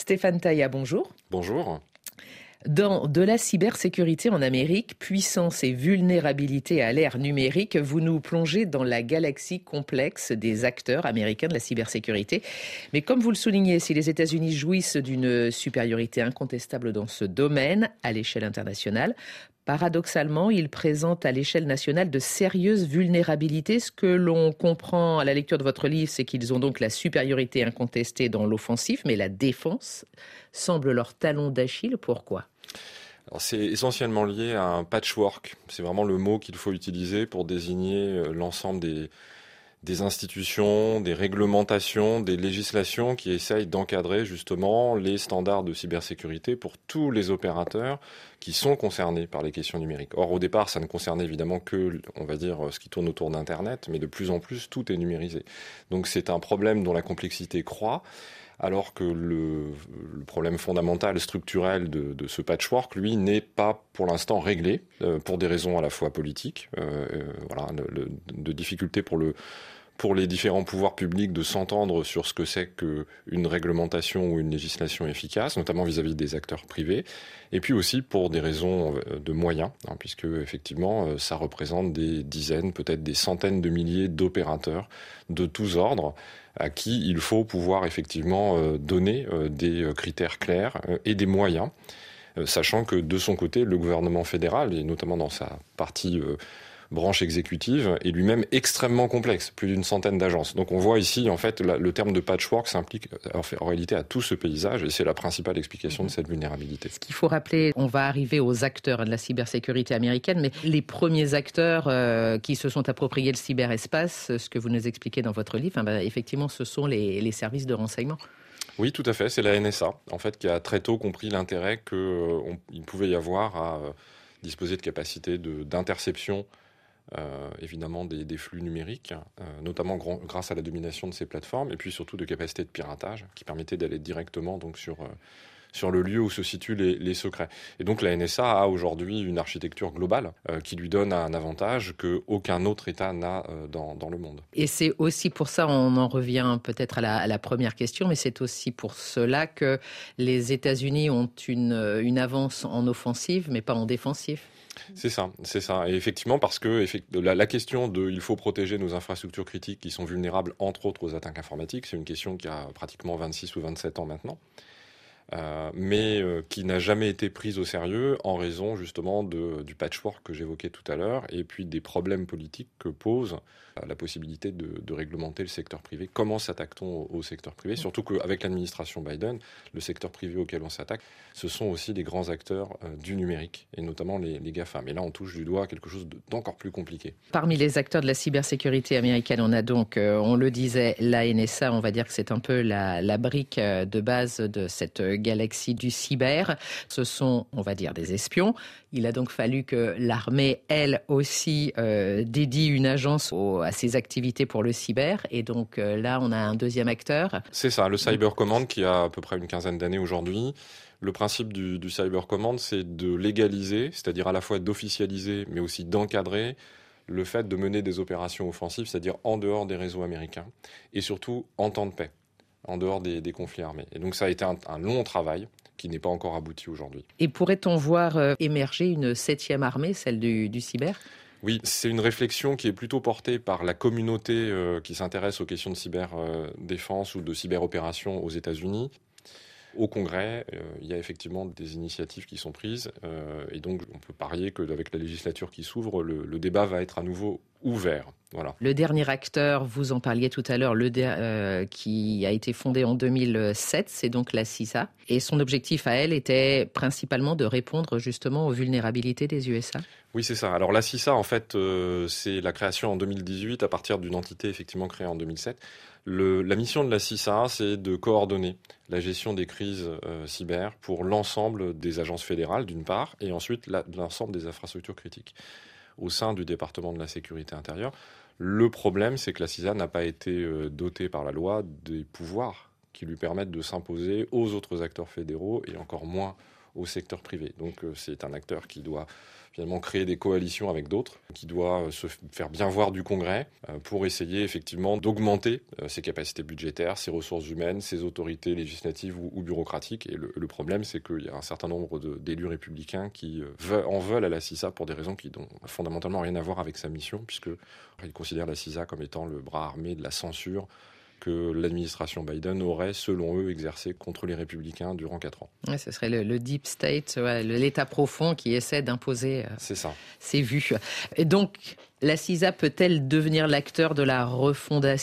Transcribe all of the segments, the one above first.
Stéphane Taillat, bonjour. Bonjour. Dans De la cybersécurité en Amérique, puissance et vulnérabilité à l'ère numérique, vous nous plongez dans la galaxie complexe des acteurs américains de la cybersécurité. Mais comme vous le soulignez, si les États-Unis jouissent d'une supériorité incontestable dans ce domaine à l'échelle internationale, paradoxalement, ils présentent à l'échelle nationale de sérieuses vulnérabilités. Ce que l'on comprend à la lecture de votre livre, c'est qu'ils ont donc la supériorité incontestée dans l'offensif, mais la défense semble leur talon d'Achille. Pourquoi ? Alors, c'est essentiellement lié à un patchwork. C'est vraiment le mot qu'il faut utiliser pour désigner l'ensemble des institutions, des réglementations, des législations qui essayent d'encadrer justement les standards de cybersécurité pour tous les opérateurs qui sont concernés par les questions numériques. Or, au départ, ça ne concernait évidemment que, on va dire, ce qui tourne autour d'Internet, mais de plus en plus, tout est numérisé. Donc, c'est un problème dont la complexité croît, alors que le problème fondamental, structurel de ce patchwork, lui, n'est pas pour l'instant réglé, pour des raisons à la fois politiques, de difficultés pour les différents pouvoirs publics de s'entendre sur ce que c'est qu'une réglementation ou une législation efficace, notamment vis-à-vis des acteurs privés, et puis aussi pour des raisons de moyens, puisque effectivement ça représente des dizaines, peut-être des centaines de milliers d'opérateurs de tous ordres, à qui il faut pouvoir effectivement donner des critères clairs et des moyens, sachant que de son côté, le gouvernement fédéral, et notamment dans sa partie branche exécutive, est lui-même extrêmement complexe, plus d'une centaine d'agences. Donc on voit ici, en fait, le terme de patchwork s'implique en réalité à tout ce paysage, et c'est la principale explication de cette vulnérabilité. Ce qu'il faut rappeler, on va arriver aux acteurs de la cybersécurité américaine, mais les premiers acteurs qui se sont appropriés le cyberespace, ce que vous nous expliquez dans votre livre, effectivement, ce sont les services de renseignement. Oui, tout à fait. C'est la NSA, en fait, qui a très tôt compris l'intérêt qu'il pouvait y avoir à disposer de capacités d'interception, évidemment, des flux numériques, notamment grâce à la domination de ces plateformes, et puis surtout de capacités de piratage qui permettaient d'aller directement donc sur le lieu où se situent les secrets. Et donc la NSA a aujourd'hui une architecture globale qui lui donne un avantage qu'aucun autre État n'a dans le monde. Et c'est aussi pour ça, on en revient peut-être à la première question, mais c'est aussi pour cela que les États-Unis ont une avance en offensive, mais pas en défensif. C'est ça. Et effectivement, parce que la question il faut protéger nos infrastructures critiques qui sont vulnérables, entre autres, aux attaques informatiques, c'est une question qui a pratiquement 26 ou 27 ans maintenant. Mais qui n'a jamais été prise au sérieux en raison justement du patchwork que j'évoquais tout à l'heure et puis des problèmes politiques que pose la possibilité de réglementer le secteur privé. Comment s'attaque-t-on au secteur privé ? Surtout qu'avec l'administration Biden, le secteur privé auquel on s'attaque, ce sont aussi les grands acteurs du numérique et notamment les GAFAM. Et là, on touche du doigt quelque chose d'encore plus compliqué. Parmi les acteurs de la cybersécurité américaine, on a donc, on le disait, la NSA, on va dire que c'est un peu la brique de base de cette galaxie du cyber. Ce sont, on va dire, des espions. Il a donc fallu que l'armée, elle aussi, dédie une agence à ses activités pour le cyber. Et donc là, on a un deuxième acteur. C'est ça, le Cyber Command qui a à peu près une quinzaine d'années aujourd'hui. Le principe du Cyber Command, c'est de légaliser, c'est-à-dire à la fois d'officialiser, mais aussi d'encadrer le fait de mener des opérations offensives, c'est-à-dire en dehors des réseaux américains, et surtout en temps de paix, en dehors des conflits armés. Et donc ça a été un long travail qui n'est pas encore abouti aujourd'hui. Et pourrait-on voir émerger une 7e armée, celle du cyber ? Oui, c'est une réflexion qui est plutôt portée par la communauté qui s'intéresse aux questions de cyberdéfense ou de cyberopération aux États-Unis. Au Congrès, il y a effectivement des initiatives qui sont prises et donc on peut parier qu'avec la législature qui s'ouvre, le débat va être à nouveau ouvert. Voilà. Le dernier acteur, vous en parliez tout à l'heure, qui a été fondé en 2007, c'est donc la CISA. Et son objectif à elle était principalement de répondre justement aux vulnérabilités des USA. Oui, c'est ça. Alors la CISA, en fait, c'est la création en 2018 à partir d'une entité effectivement créée en 2007. La mission de la CISA, c'est de coordonner la gestion des crises cyber pour l'ensemble des agences fédérales, d'une part, et ensuite l'ensemble des infrastructures critiques au sein du département de la sécurité intérieure. Le problème, c'est que la CISA n'a pas été dotée par la loi des pouvoirs qui lui permettent de s'imposer aux autres acteurs fédéraux et encore moins au secteur privé. Donc c'est un acteur qui doit finalement créer des coalitions avec d'autres, qui doit se faire bien voir du Congrès pour essayer effectivement d'augmenter ses capacités budgétaires, ses ressources humaines, ses autorités législatives ou bureaucratiques. Et le problème, c'est qu'il y a un certain nombre d'élus républicains qui en veulent à la CISA pour des raisons qui n'ont fondamentalement rien à voir avec sa mission, puisqu'ils considèrent la CISA comme étant le bras armé de la censure que l'administration Biden aurait, selon eux, exercé contre les républicains durant 4 ans. Ouais, ce serait le deep state, l'État profond qui essaie d'imposer ses vues. Et donc, la CISA peut-elle devenir l'acteur de la refondation ?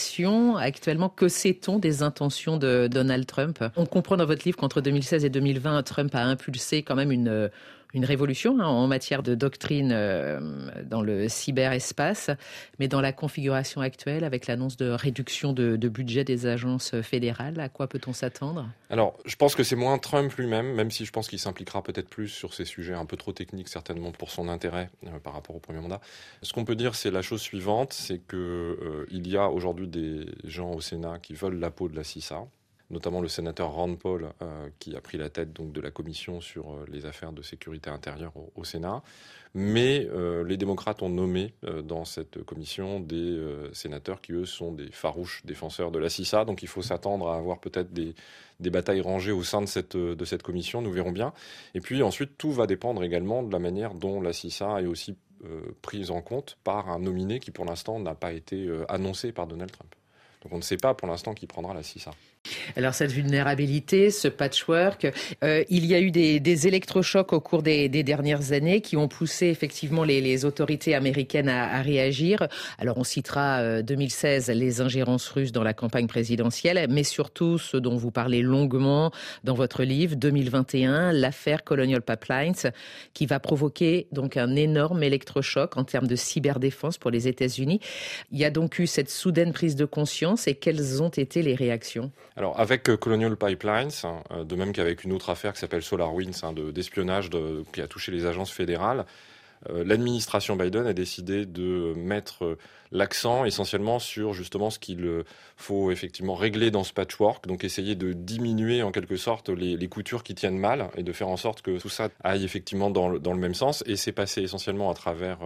Actuellement, que sait-on des intentions de Donald Trump ? On comprend dans votre livre qu'entre 2016 et 2020, Trump a impulsé quand même une révolution en matière de doctrine dans le cyberespace, mais dans la configuration actuelle, avec l'annonce de réduction de budget des agences fédérales, à quoi peut-on s'attendre ? Alors, je pense que c'est moins Trump lui-même, même si je pense qu'il s'impliquera peut-être plus sur ces sujets un peu trop techniques, certainement pour son intérêt par rapport au premier mandat. Ce qu'on peut dire, c'est la chose suivante, c'est qu'il y a aujourd'hui des gens au Sénat qui veulent la peau de la CISA, notamment le sénateur Rand Paul, qui a pris la tête donc, de la commission sur les affaires de sécurité intérieure au Sénat. Mais les démocrates ont nommé dans cette commission des sénateurs qui, eux, sont des farouches défenseurs de la CISA. Donc il faut s'attendre à avoir peut-être des batailles rangées au sein de cette commission, nous verrons bien. Et puis ensuite, tout va dépendre également de la manière dont la CISA est aussi prise en compte par un nominé qui, pour l'instant, n'a pas été annoncé par Donald Trump. Donc on ne sait pas pour l'instant qui prendra la CISA. Alors cette vulnérabilité, ce patchwork, il y a eu des électrochocs au cours des dernières années qui ont poussé effectivement les autorités américaines à réagir. Alors on citera 2016 les ingérences russes dans la campagne présidentielle, mais surtout ce dont vous parlez longuement dans votre livre, 2021, l'affaire Colonial Pipelines, qui va provoquer donc un énorme électrochoc en termes de cyberdéfense pour les États-Unis. Il y a donc eu cette soudaine prise de conscience et quelles ont été les réactions ? Alors avec Colonial Pipelines, de même qu'avec une autre affaire qui s'appelle SolarWinds, d'espionnage qui a touché les agences fédérales, l'administration Biden a décidé de mettre l'accent essentiellement sur justement ce qu'il faut effectivement régler dans ce patchwork, donc essayer de diminuer en quelque sorte les coutures qui tiennent mal et de faire en sorte que tout ça aille effectivement dans le même sens. Et c'est passé essentiellement à travers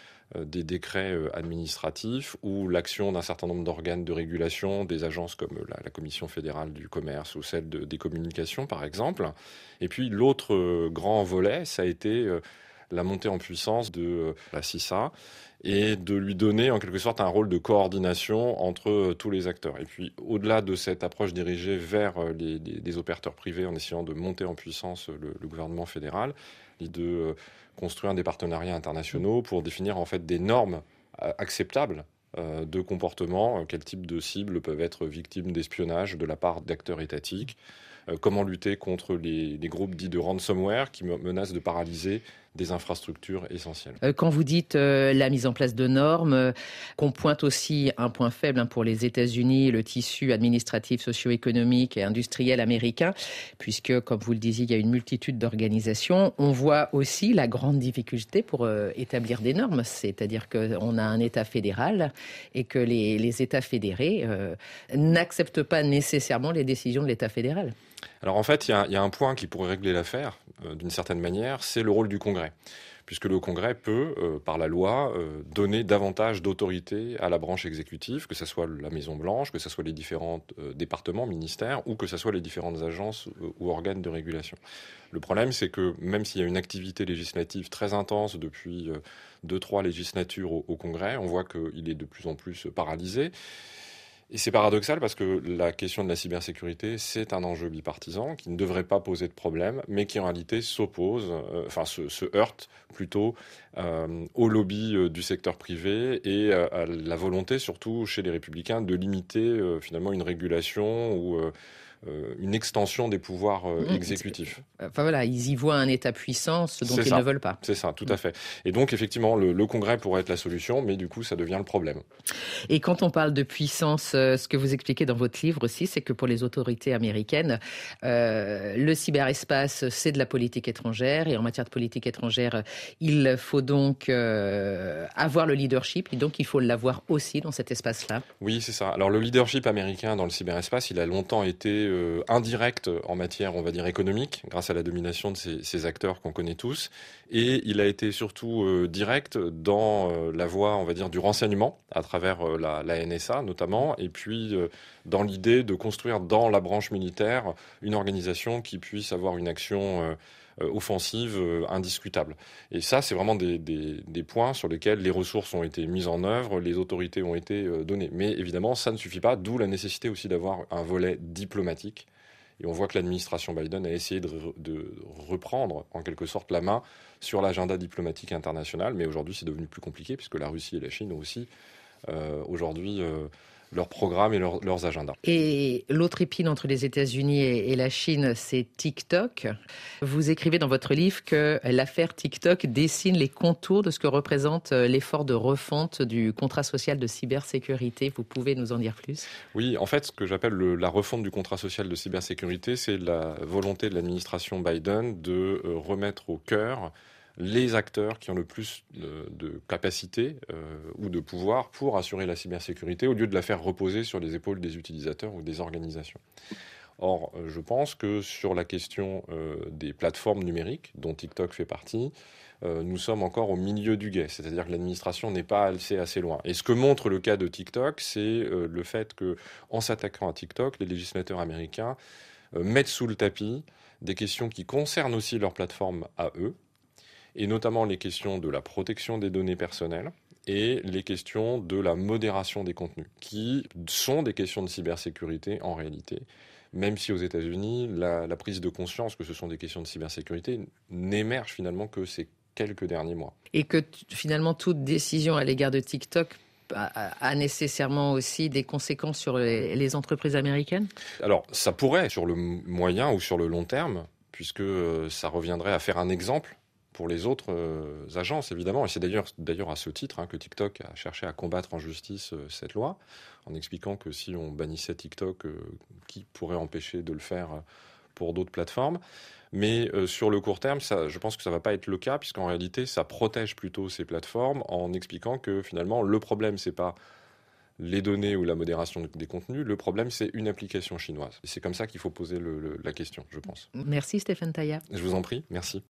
des décrets administratifs ou l'action d'un certain nombre d'organes de régulation, des agences comme la Commission fédérale du commerce ou celle des communications par exemple. Et puis l'autre grand volet, ça a été la montée en puissance de la CISA et de lui donner en quelque sorte un rôle de coordination entre tous les acteurs. Et puis au-delà de cette approche dirigée vers des opérateurs privés en essayant de monter en puissance le gouvernement fédéral, de construire des partenariats internationaux pour définir en fait des normes acceptables de comportement, quel type de cibles peuvent être victimes d'espionnage de la part d'acteurs étatiques, comment lutter contre les groupes dits de ransomware qui menacent de paralyser des infrastructures essentielles. Quand vous dites la mise en place de normes, qu'on pointe aussi un point faible pour les États-Unis, le tissu administratif, socio-économique et industriel américain, puisque, comme vous le disiez, il y a une multitude d'organisations, on voit aussi la grande difficulté pour établir des normes. C'est-à-dire qu'on a un État fédéral et que les États fédérés n'acceptent pas nécessairement les décisions de l'État fédéral. Alors en fait, il y a un point qui pourrait régler l'affaire, d'une certaine manière, c'est le rôle du Congrès. Puisque le Congrès peut, par la loi, donner davantage d'autorité à la branche exécutive, que ce soit la Maison-Blanche, que ce soit les différents départements, ministères, ou que ce soit les différentes agences ou organes de régulation. Le problème, c'est que même s'il y a une activité législative très intense depuis 2-3 législatures au Congrès, on voit qu'il est de plus en plus paralysé. Et c'est paradoxal parce que la question de la cybersécurité, c'est un enjeu bipartisan qui ne devrait pas poser de problème, mais qui en réalité s'oppose, se heurte plutôt au lobby du secteur privé et à la volonté, surtout chez les républicains, de limiter finalement une régulation ou une extension des pouvoirs exécutifs. Enfin voilà, ils y voient un État puissant, ce dont ils ne veulent pas. C'est ça, tout à fait. Et donc effectivement, le Congrès pourrait être la solution, mais du coup, ça devient le problème. Et quand on parle de puissance, ce que vous expliquez dans votre livre aussi, c'est que pour les autorités américaines, le cyberespace, c'est de la politique étrangère. Et en matière de politique étrangère, il faut donc avoir le leadership. Et donc, il faut l'avoir aussi dans cet espace-là. Oui, c'est ça. Alors, le leadership américain dans le cyberespace, il a longtemps été indirect en matière, on va dire, économique, grâce à la domination de ces acteurs qu'on connaît tous. Et il a été surtout direct dans la voie, on va dire, du renseignement, à travers la NSA notamment, et puis dans l'idée de construire dans la branche militaire une organisation qui puisse avoir une action offensive indiscutable. Et ça, c'est vraiment des points sur lesquels les ressources ont été mises en œuvre, les autorités ont été données. Mais évidemment, ça ne suffit pas, d'où la nécessité aussi d'avoir un volet diplomatique. Et on voit que l'administration Biden a essayé de reprendre en quelque sorte la main sur l'agenda diplomatique international. Mais aujourd'hui, c'est devenu plus compliqué puisque la Russie et la Chine ont aussi aujourd'hui leurs programmes et leurs agendas. Et l'autre épine entre les États-Unis et la Chine, c'est TikTok. Vous écrivez dans votre livre que l'affaire TikTok dessine les contours de ce que représente l'effort de refonte du contrat social de cybersécurité. Vous pouvez nous en dire plus ? Oui, en fait, ce que j'appelle la refonte du contrat social de cybersécurité, c'est la volonté de l'administration Biden de remettre au cœur les acteurs qui ont le plus de capacité ou de pouvoir pour assurer la cybersécurité au lieu de la faire reposer sur les épaules des utilisateurs ou des organisations. Or, je pense que sur la question des plateformes numériques, dont TikTok fait partie, nous sommes encore au milieu du gué, c'est-à-dire que l'administration n'est pas assez loin. Et ce que montre le cas de TikTok, c'est le fait que, en s'attaquant à TikTok, les législateurs américains mettent sous le tapis des questions qui concernent aussi leur plateforme à eux, et notamment les questions de la protection des données personnelles et les questions de la modération des contenus, qui sont des questions de cybersécurité en réalité, même si aux États-Unis, la prise de conscience que ce sont des questions de cybersécurité n'émerge finalement que ces quelques derniers mois. Et que finalement toute décision à l'égard de TikTok a nécessairement aussi des conséquences sur les entreprises américaines ? Alors, ça pourrait sur le moyen ou sur le long terme, puisque ça reviendrait à faire un exemple pour les autres agences, évidemment. Et c'est d'ailleurs à ce titre que TikTok a cherché à combattre en justice cette loi, en expliquant que si on bannissait TikTok, qui pourrait empêcher de le faire pour d'autres plateformes. Mais sur le court terme, je pense que ça ne va pas être le cas, puisqu'en réalité, ça protège plutôt ces plateformes en expliquant que finalement, le problème, ce n'est pas les données ou la modération des contenus, le problème, c'est une application chinoise. Et c'est comme ça qu'il faut poser la question, je pense. Merci Stéphane Taillab. Je vous en prie, merci.